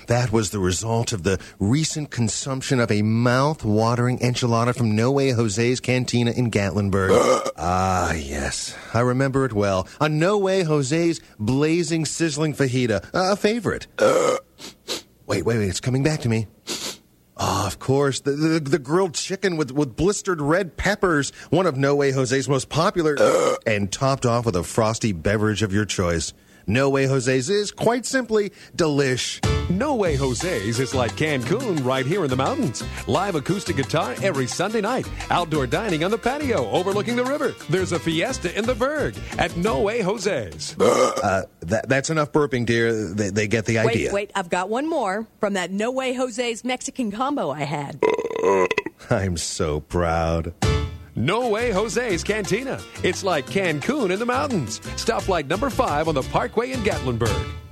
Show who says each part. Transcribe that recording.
Speaker 1: That was the result of the recent consumption of a mouth-watering enchilada from No Way Jose's Cantina in Gatlinburg. Ah, yes. I remember it well. A No Way Jose's blazing, sizzling fajita. A favorite. Wait. It's coming back to me. Oh, of course. The grilled chicken with blistered red peppers. One of No Way Jose's most popular. And topped off with a frosty beverage of your choice. No Way Jose's is, quite simply, delish.
Speaker 2: No Way Jose's is like Cancun right here in the mountains. Live acoustic guitar every Sunday night. Outdoor dining on the patio overlooking the river. There's a fiesta in the Berg at No Way Jose's.
Speaker 1: That's enough burping, dear. They get the idea.
Speaker 3: Wait. I've got one more from that No Way Jose's Mexican combo I had.
Speaker 1: I'm so proud.
Speaker 2: No Way Jose's Cantina. It's like Cancun in the mountains. Stop like number 5 on the Parkway in Gatlinburg.